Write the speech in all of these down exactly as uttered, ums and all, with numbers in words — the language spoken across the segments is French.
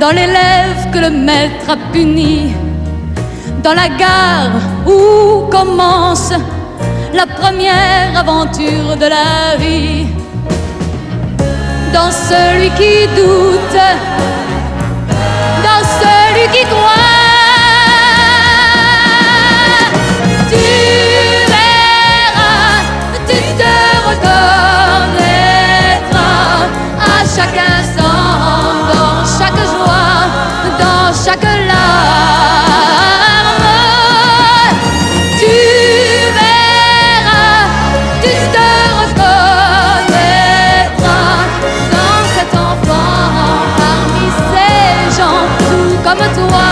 dans l'élève que le maître a puni, dans la gare où commence la première aventure de la vie, dans celui qui doute, dans celui qui croit. Tu verras, tu te reconnaîtras à chaque instant, dans chaque joie, dans chaque larme. Tu verras, tu te reconnaîtras dans cet enfant, parmi ces gens tout comme toi.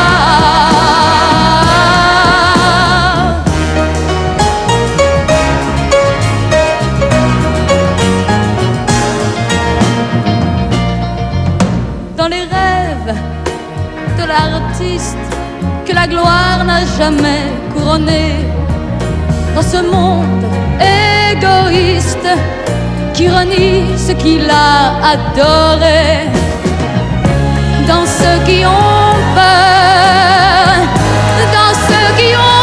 Dans les rêves de l'artiste que la gloire n'a jamais couronné, dans ce monde égoïste qui renie ce qu'il a adoré, dans ceux qui ont peur, dans ceux qui ont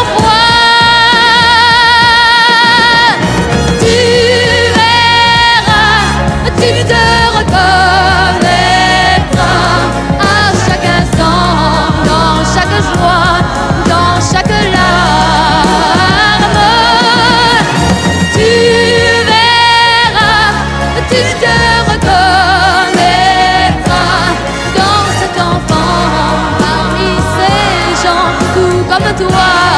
froid. Tu verras, tu te reconnaîtras à chaque instant, dans chaque joie, dans chaque larme. Tu verras, tu te reconnaîtras dans cet enfant, parmi ces gens tout comme toi.